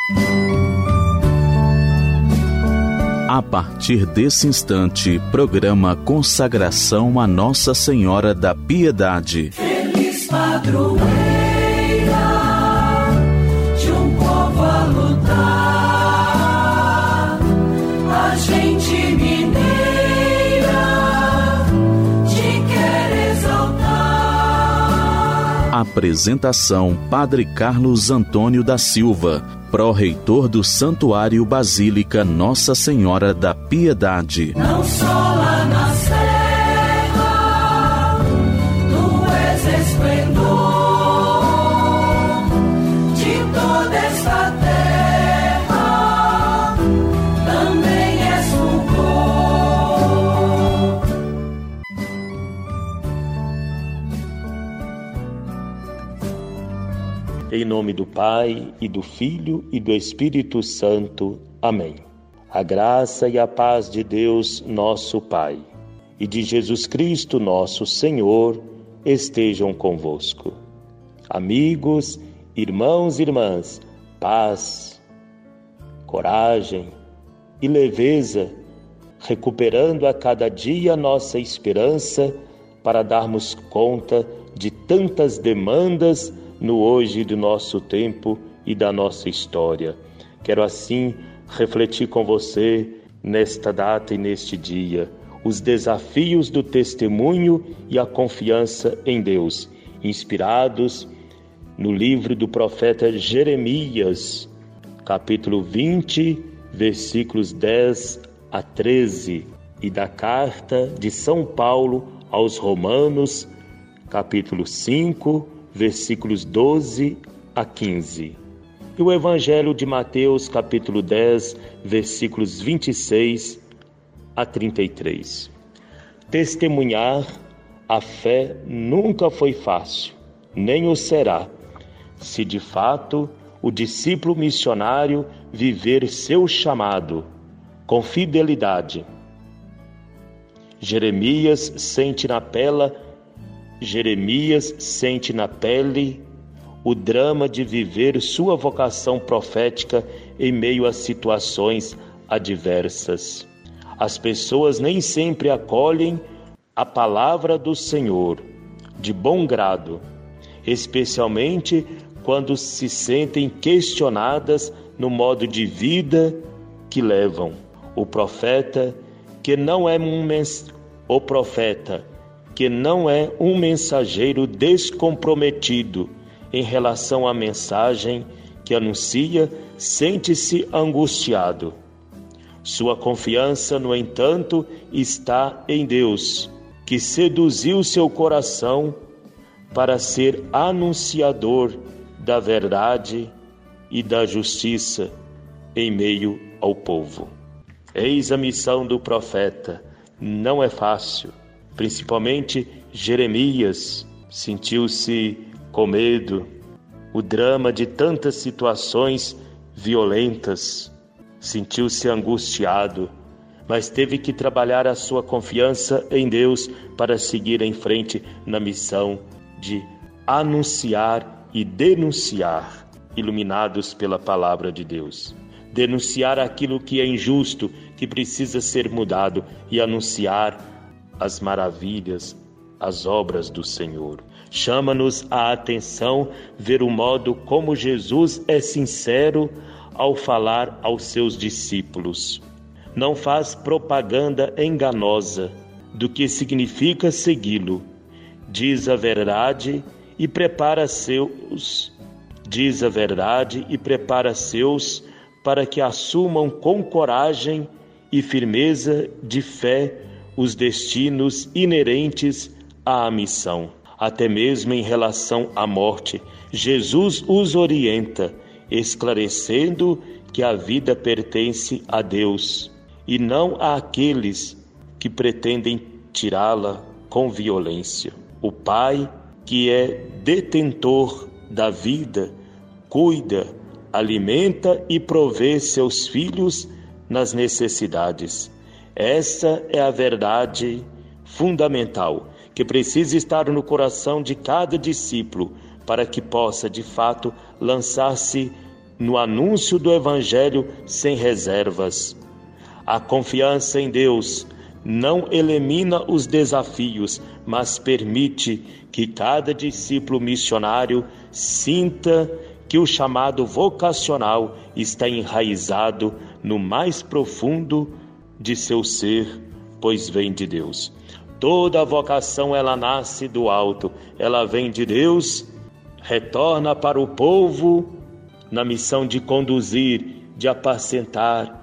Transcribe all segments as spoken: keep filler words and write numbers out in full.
A partir desse instante, programa Consagração a Nossa Senhora da Piedade. Feliz padroeira de um povo a lutar, a gente mineira te quer exaltar. Apresentação: Padre Carlos Antônio da Silva, pró-reitor do Santuário Basílica Nossa Senhora da Piedade. Não só lá na serra, tu és esplendor de toda esta terra, também és fulgor. Em nome do Pai, e do Filho, e do Espírito Santo. Amém. A graça e a paz de Deus, nosso Pai, e de Jesus Cristo, nosso Senhor, estejam convosco. Amigos, irmãos e irmãs, paz, coragem e leveza, recuperando a cada dia nossa esperança para darmos conta de tantas demandas no hoje do nosso tempo e da nossa história. Quero assim refletir com você nesta data e neste dia os desafios do testemunho e a confiança em Deus, inspirados no livro do profeta Jeremias, capítulo vinte, versículos dez a treze, e da carta de São Paulo aos Romanos, capítulo cinco, versículos doze a quinze. E o Evangelho de Mateus, capítulo dez, versículos vinte e seis a trinta e três. Testemunhar a fé nunca foi fácil, nem o será, se de fato o discípulo missionário viver seu chamado com fidelidade. Jeremias sente na pele Jeremias sente na pele o drama de viver sua vocação profética em meio a situações adversas. As pessoas nem sempre acolhem a palavra do Senhor de bom grado, especialmente quando se sentem questionadas no modo de vida que levam. O profeta que não é um mens... o profeta que não é um mensageiro descomprometido em relação à mensagem que anuncia, sente-se angustiado. Sua confiança, no entanto, está em Deus, que seduziu seu coração para ser anunciador da verdade e da justiça em meio ao povo. Eis a missão do profeta. Não é fácil. Principalmente Jeremias sentiu-se com medo, o drama de tantas situações violentas, sentiu-se angustiado, mas teve que trabalhar a sua confiança em Deus para seguir em frente na missão de anunciar e denunciar, iluminados pela palavra de Deus. Denunciar aquilo que é injusto, que precisa ser mudado, e anunciar as maravilhas, as obras do Senhor. Chama-nos a atenção ver o modo como Jesus é sincero ao falar aos seus discípulos. Não faz propaganda enganosa do que significa segui-lo. Diz a verdade e prepara seus, diz a verdade e prepara seus para que assumam com coragem e firmeza de fé os destinos inerentes à missão. Até mesmo em relação à morte, Jesus os orienta, esclarecendo que a vida pertence a Deus e não àqueles que pretendem tirá-la com violência. O Pai, que é detentor da vida, cuida, alimenta e provê seus filhos nas necessidades. Essa é a verdade fundamental que precisa estar no coração de cada discípulo para que possa, de fato, lançar-se no anúncio do Evangelho sem reservas. A confiança em Deus não elimina os desafios, mas permite que cada discípulo missionário sinta que o chamado vocacional está enraizado no mais profundo de seu ser, pois vem de Deus. Toda vocação ela nasce do alto, ela vem de Deus, retorna para o povo na missão de conduzir, de apacentar,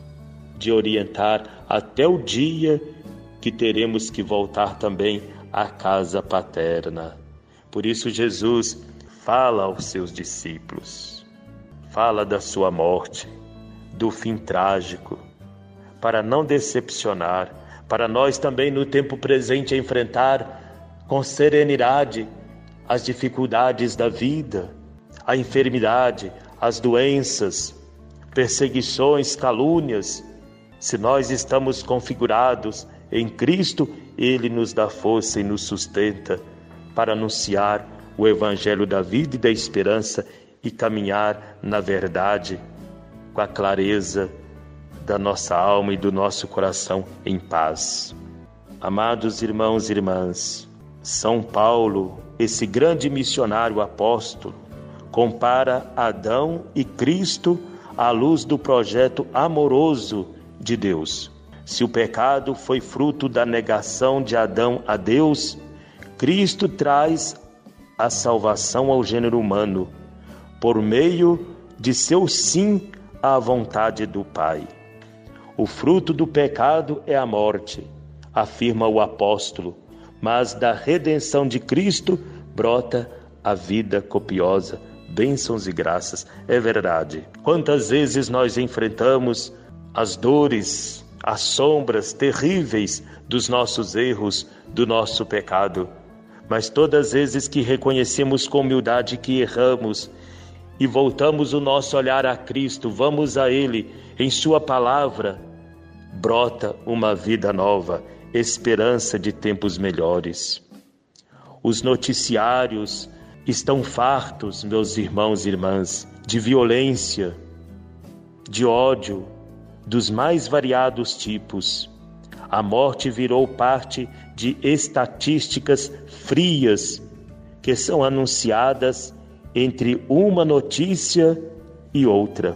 de orientar até o dia que teremos que voltar também à casa paterna. Por isso Jesus fala aos seus discípulos, fala da sua morte, do fim trágico, para não decepcionar, para nós também no tempo presente enfrentar com serenidade as dificuldades da vida, a enfermidade, as doenças, perseguições, calúnias. Se nós estamos configurados em Cristo, Ele nos dá força e nos sustenta para anunciar o Evangelho da vida e da esperança e caminhar na verdade com a clareza da nossa alma e do nosso coração em paz. Amados irmãos e irmãs, São Paulo, esse grande missionário apóstolo, compara Adão e Cristo à luz do projeto amoroso de Deus. Se o pecado foi fruto da negação de Adão a Deus, Cristo traz a salvação ao gênero humano por meio de seu sim à vontade do Pai. O fruto do pecado é a morte, afirma o apóstolo, mas da redenção de Cristo brota a vida copiosa, bênçãos e graças. É verdade. Quantas vezes nós enfrentamos as dores, as sombras terríveis dos nossos erros, do nosso pecado, mas todas as vezes que reconhecemos com humildade que erramos e voltamos o nosso olhar a Cristo, vamos a Ele em Sua palavra, brota uma vida nova, esperança de tempos melhores. Os noticiários estão fartos, meus irmãos e irmãs, de violência, de ódio, dos mais variados tipos. A morte virou parte de estatísticas frias que são anunciadas entre uma notícia e outra.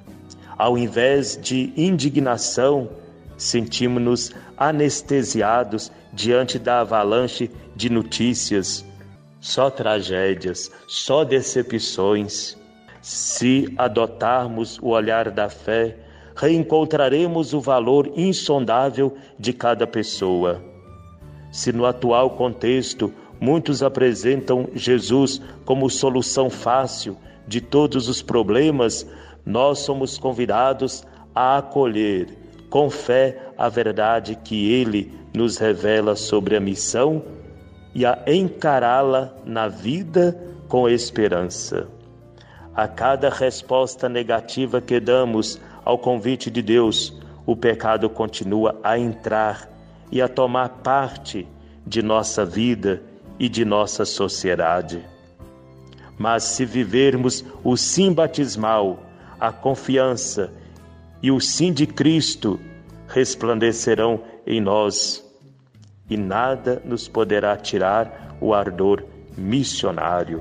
Ao invés de indignação, sentimos-nos anestesiados diante da avalanche de notícias. Só tragédias, só decepções. Se adotarmos o olhar da fé, reencontraremos o valor insondável de cada pessoa. Se no atual contexto muitos apresentam Jesus como solução fácil de todos os problemas, nós somos convidados a acolher com fé a verdade que Ele nos revela sobre a missão e a encará-la na vida com esperança. A cada resposta negativa que damos ao convite de Deus, o pecado continua a entrar e a tomar parte de nossa vida e de nossa sociedade. Mas se vivermos o sim batismal, a confiança e o sim de Cristo resplandecerão em nós, e nada nos poderá tirar o ardor missionário.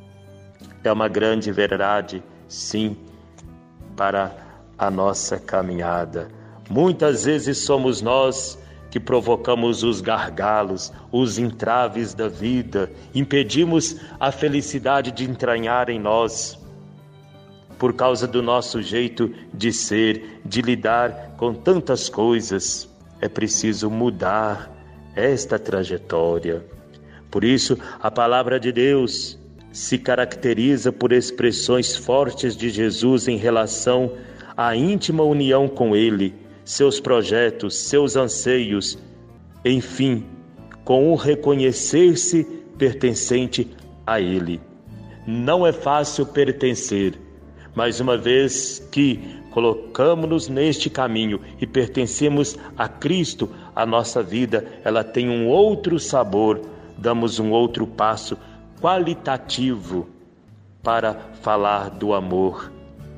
É uma grande verdade, sim, para a nossa caminhada. Muitas vezes somos nós que provocamos os gargalos, os entraves da vida, impedimos a felicidade de entranhar em nós, por causa do nosso jeito de ser, de lidar com tantas coisas. É preciso mudar esta trajetória. Por isso, a palavra de Deus se caracteriza por expressões fortes de Jesus em relação à íntima união com Ele, seus projetos, seus anseios, enfim, com o reconhecer-se pertencente a Ele. Não é fácil pertencer, mas uma vez que colocamos-nos neste caminho e pertencemos a Cristo, a nossa vida ela tem um outro sabor, damos um outro passo qualitativo para falar do amor,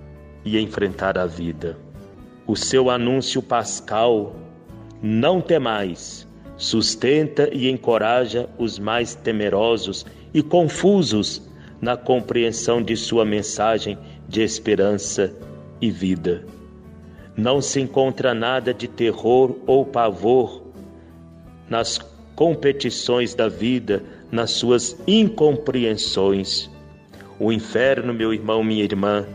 e enfrentar a vida. O seu anúncio pascal, não temais, sustenta e encoraja os mais temerosos e confusos na compreensão de sua mensagem de esperança e vida. Não se encontra nada de terror ou pavor nas competições da vida, nas suas incompreensões. O inferno, meu irmão, minha irmã,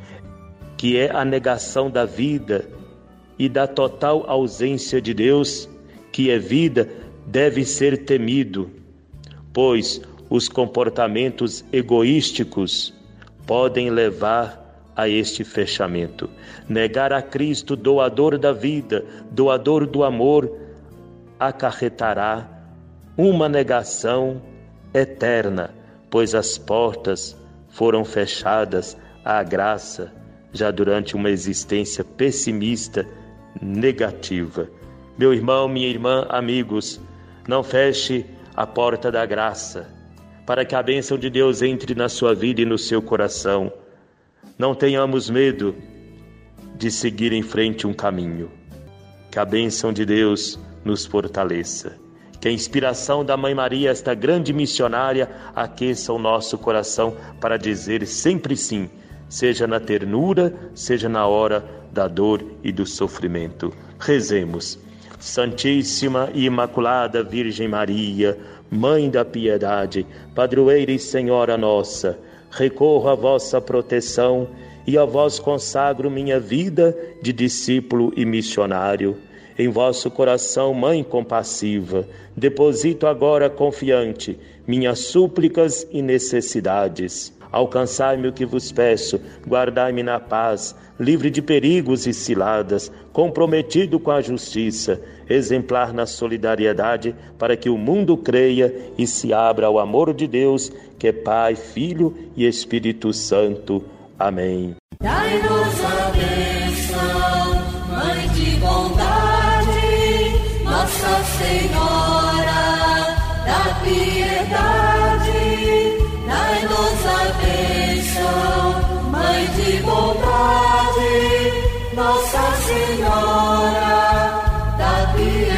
que é a negação da vida e da total ausência de Deus, que é vida, deve ser temido, pois os comportamentos egoísticos podem levar a este fechamento. Negar a Cristo, doador da vida, doador do amor, acarretará uma negação eterna, pois as portas foram fechadas à graça já durante uma existência pessimista, negativa. Meu irmão, minha irmã, amigos, não feche a porta da graça, para que a bênção de Deus entre na sua vida e no seu coração. Não tenhamos medo de seguir em frente um caminho. Que a bênção de Deus nos fortaleça. Que a inspiração da Mãe Maria, esta grande missionária, aqueça o nosso coração para dizer sempre sim, seja na ternura, seja na hora da dor e do sofrimento. Rezemos. Santíssima e Imaculada Virgem Maria, Mãe da Piedade, Padroeira e Senhora nossa, recorro à vossa proteção e a vós consagro minha vida de discípulo e missionário. Em vosso coração, Mãe compassiva, deposito agora confiante minhas súplicas e necessidades. Alcançai-me o que vos peço, guardai-me na paz, livre de perigos e ciladas, comprometido com a justiça, exemplar na solidariedade, para que o mundo creia e se abra ao amor de Deus, que é Pai, Filho e Espírito Santo. Amém. Dai-nos a bênção, Mãe de bondade, Nossa Senhora da piedade. Dai-nos a bênção, Mãe de bondade, Nossa Senhora da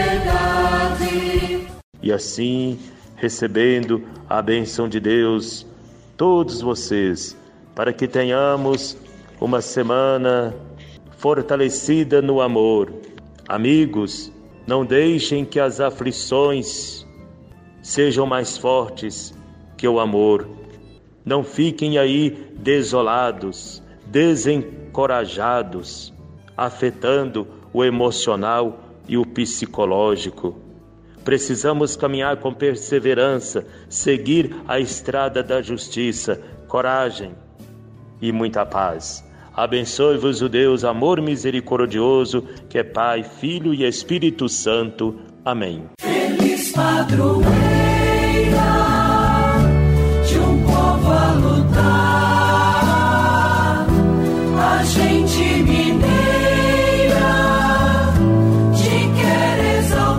piedade. E assim, recebendo a bênção de Deus, todos vocês, para que tenhamos uma semana fortalecida no amor. Amigos, não deixem que as aflições sejam mais fortes que o amor. Não fiquem aí desolados, desencorajados, afetando o emocional e o psicológico. Precisamos caminhar com perseverança, seguir a estrada da justiça, coragem e muita paz. Abençoe-vos o Deus, amor misericordioso, que é Pai, Filho e Espírito Santo. Amém. Feliz padroeira de um povo a lutar, a gente mineira te quer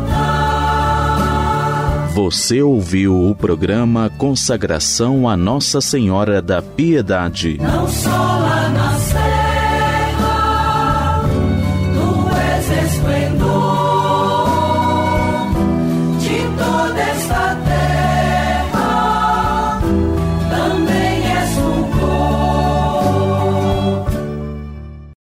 exaltar. Você ouviu o programa Consagração a Nossa Senhora da Piedade. Não só lá na